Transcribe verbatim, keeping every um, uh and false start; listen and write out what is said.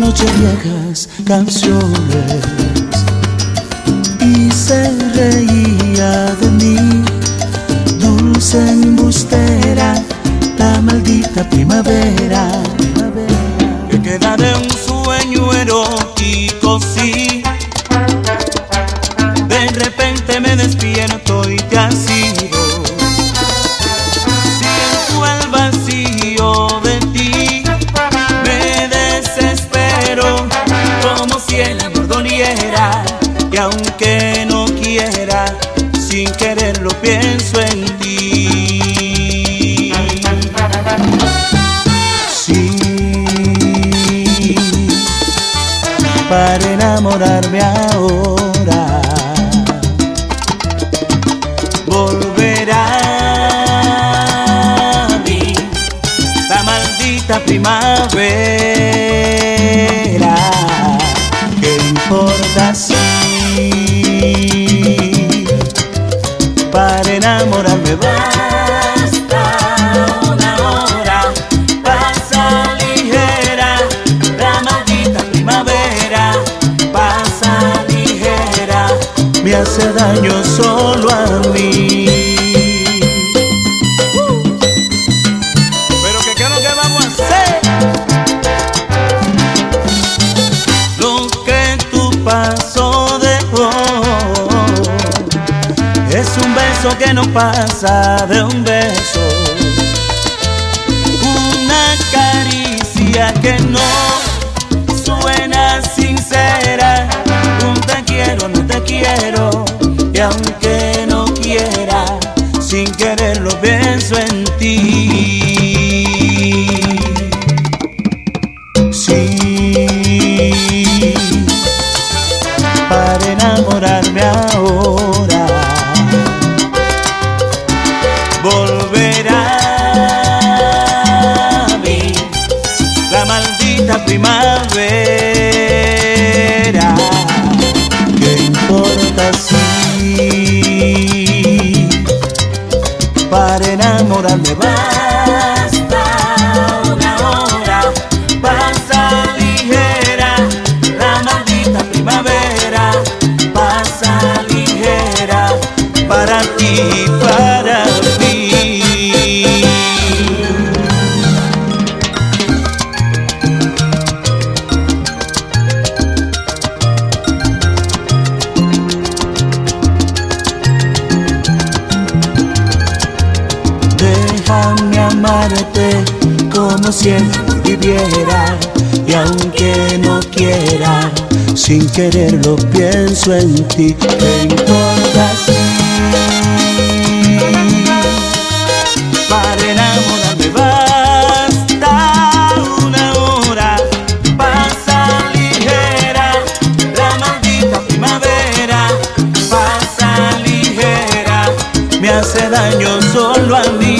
noche viejas canciones y se reía de mí, dulce embustera, la maldita primavera, que queda de un sueño erótico, sí. De repente me despierto y te has ido. Siento el vacío de ti, me desespero, como si el amor doliera. Y aunque no quiera, sin quererlo pienso en ti. Sí, para enamorarme ahora, volverá a mí la maldita primavera. ¿Qué importa si para enamorarme basta una hora? Pasa ligera la maldita primavera, pasa ligera, me hace daño solo a mí. Pero que qué es lo que vamos a hacer. Lo que tu paso dejó es un beso que no pasa de un beso, una caricia que no suena sincera, un te quiero, no te quiero, y aunque no quiera, sin quererlo pienso en ti. Sí, para enamorarme ahora, volverá a mí la maldita primavera. ¿Qué importa si para enamorarme basta una hora? Pasa ligera la maldita primavera, pasa ligera para ti, para mí. Déjame amarte como si él viviera, y aunque no quiera, sin quererlo pienso en ti. ¿Qué importa si para enamorarme basta una hora? Pasa ligera la maldita primavera, pasa ligera, me hace daño solo a mí.